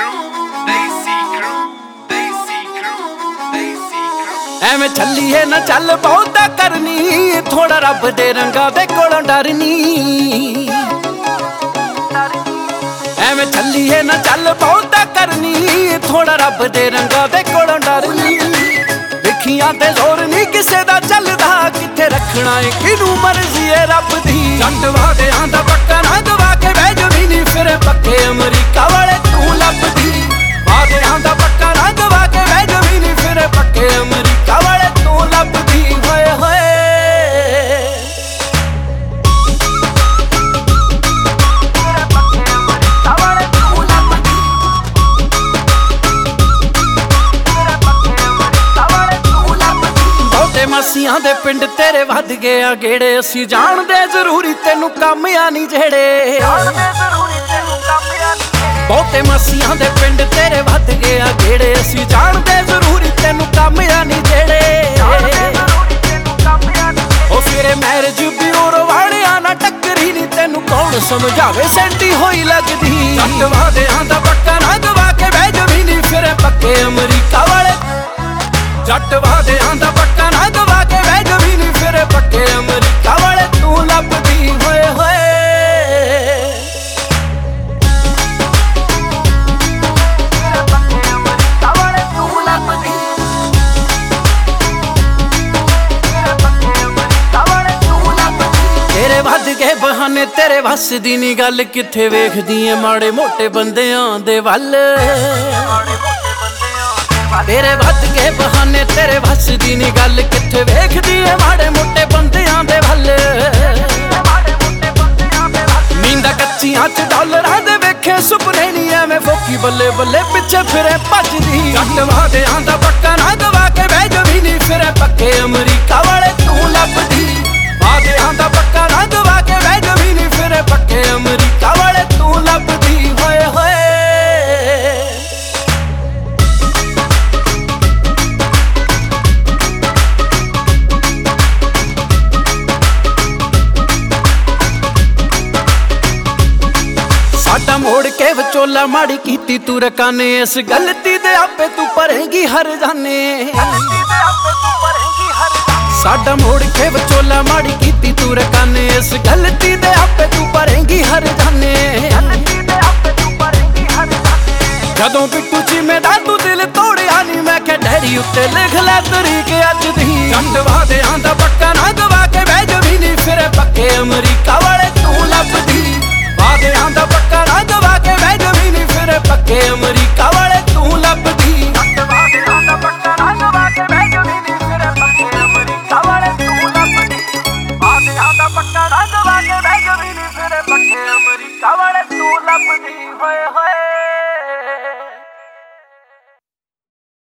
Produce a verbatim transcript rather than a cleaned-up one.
ਐਵੇਂ ਚੱਲੀਏ ਨਾ ਚੱਲ ਬਹੁਤਾ ਕਰਨੀ, ਥੋੜਾ ਰੱਬ ਦੇ ਰੰਗਾਂ ਦੇ ਕੋਲੋਂ ਡਰਨੀ। ਐਵੇਂ ਚੱਲੀਏ ਨਾ ਚੱਲ ਬਹੁਤਾ ਕਰਨੀ, ਥੋੜਾ ਰੱਬ ਦੇ ਰੰਗਾਂ ਦੇ ਕੋਲੋਂ ਡਰਨੀ। ਵੇਖੀਆਂ ਤੇ ਜ਼ੋਰ ਨਹੀਂ ਕਿਸੇ ਦਾ ਚੱਲਦਾ, ਕਿੱਥੇ ਰੱਖਣਾ ਏ ਕਿਹਨੂੰ ਮਰਜ਼ੀ ਏ ਰੱਬ ਦੀ। ਜੱਟ ਵਾਦਿਆਂ ਦਾ ਪੱਕਾ ਨਾ ਦਵਾ ਕੇ ਬਹਿ ਜਮੀਨੀ, ਫਿਰ ਪੱਕੇ ਅਮਰੀਕਾ ਵਾਲੇ ਤੂੰ ਲੱਭਦੀ। ਵਾਦਿਆਂ ਦਾ ਪੱਕਾ ਨਾ ਦਵਾ ਕੇ ਬਹਿ ਜਮੀਨੀ, ਫਿਰ ਪੱਕੇ ਅਮਰੀਕਾ ਵਾਲੇ ਤੂੰ ਲੱਭਦੀ। ਹੋਏ ਹੋਏ ਮਾਸੀਆਂ ਦੇ ਪਿੰਡ ਤੇਰੇ ਵੱਧ ਗਏ ਆ ਗੇੜੇ, ਅਸੀਂ ਜਾਣਦੇ ਜ਼ਰੂਰੀ ਤੈਨੂੰ ਕੰਮ ਆ ਨਹੀਂ ਜਿਹੜੇ। ਬਹੁਤੇ ਮਾਸੀਆਂ ਦੇ ਪਿੰਡ ਤੇਰੇ ਵੱਧ ਗਏ ਆ ਗੇੜੇ, ਅਸੀਂ ਜਾਣਦੇ ਜ਼ਰੂਰੀ ਤੈਨੂੰ ਕੰਮ ਆ ਨਹੀਂ ਜਿਹੜੇ। ਉਹ ਫਿਰੇ ਮੈਰਿਜ ਬਿਊਰੋ ਵਾਲਿਆਂ ਨਾਲ ਟੱਕਰੀ ਨਹੀਂ, ਤੈਨੂੰ ਕੌਣ ਸਮਝਾਵੇ ਸੈਂਟੀ ਹੋਈ ਲੱਗਦੀ। ਜੱਟ ਵਾਦਿਆਂ ਦਾ ਪੱਕਾ ਨਾ ਦਵਾ ਕੇ ਬਹਿ ਜਮੀਨੀ, ਫਿਰ ਪੱਕੇ ਅਮਰੀਕਾ ਵਾਲੇ। ਜੱਟ ਵਾਦਿਆਂ ਦਾ ਪੱਕਾ ਨਾ ਦਵਾ ਕੇ ਬਹਿ ਜਮੀਨੀ, ਫਿਰ ਪੱਕੇ ਅਮਰੀਕਾ ਵਾਲੇ ਤੂੰ ਲੱਭਦੀ। ਹੋਏ ਹੋਏ ਤੇਰੇ ਵੱਧ ਗਏ ਬਹਾਨੇ, ਤੇਰੇ ਵੱਸ ਦੀ ਨੀ ਗੱਲ, ਕਿੱਥੇ ਵੇਖਦੀ ਏ ਮਾੜੇ ਮੋਟੇ ਬੰਦਿਆਂ ਦੇ ਵੱਲ। ਤੇਰੇ ਵੱਧ ਗਏ ਬਹਾਨੇ, ਤੇਰੇ ਵੱਸ ਦੀ ਨੀ ਗੱਲ, ਕਿੱਥੇ ਵੇਖਦੀ ਏ ਮਾੜੇ ਮੋਟੇ ਬੰਦਿਆਂ ਦੇ ਵੱਲ। ਨੀਂਦਾਂ ਕੱਚੀਆਂ ਚ ਡਾਲਰਾਂ ਦੇ ਵੇਖੇ ਸੁਪਨੇ ਨੀ, ਐਵੇਂ ਫੋਕੀ ਬੱਲੇ ਬੱਲੇ ਪਿੱਛੇ ਫਿਰੇ ਭੱਜਦੀ। ਜੱਟ ਵਾਦਿਆਂ ਦਾ ਪੱਕਾ ਨਾ ਦਵਾ ਕੇ ਬਹਿ ਜਮੀਨੀ, ਫਿਰ ਪੱਕੇ ਅਮਰੀਕਾ ਵਾਲੇ ਤੂੰ ਲੱਭਦੀ। ਵਾਦਿਆਂ ਦਾ ਪੱਕਾ ਨਾ ਦਵਾ ਕੇ ਬਹਿ ਜਮੀਨੀ, ਫਿਰ ਪੱਕੇ ਅਮਰੀਕਾ ਵਾਲੇ ਤੂੰ ਲੱਭਦੀ। ਹੋਏ ਹੋਏ ਸਾਡਾ ਮੋੜ ਕੇ ਵਿਚੋਲਾ ਮਾੜੀ ਕੀਤੀ ਤੂੰ ਰਕਾਨੇ, ਇਸ ਗਲਤੀ ਦੇ ਆਪੇ ਤੂੰ ਭਰੇਂਗੀ ਹਰ ਜਾਨੇ। ਸਾਡਾ ਮੋੜ ਕੇ ਵਿਚੋਲਾ ਮਾੜੀ ਕੀਤੀ ਤੂੰ ਰਕਾਨੇ, ਇਸ ਗਲਤੀ ਦੇ ਆਪੇ ਤੂੰ ਭਰੇਂਗੀ ਹਰ ਜਾਨੇ। ਜਦੋਂ ਬਿੱਟੂ ਚੀਮੇ ਦਾ ਤੂੰ ਦਿਲ ਤੋੜਿਆ ਨੀ, ਮੈਂ ਕਿਹਾ ਡੈਰੀ ਉੱਤੇ ਲਿਖ ਲੈ ਤਰੀਕ ਅੱਜ ਦੀ। ਜੱਟ ਵਾਦਿਆਂ ਦਾ ਪੱਕਾ ਨਾ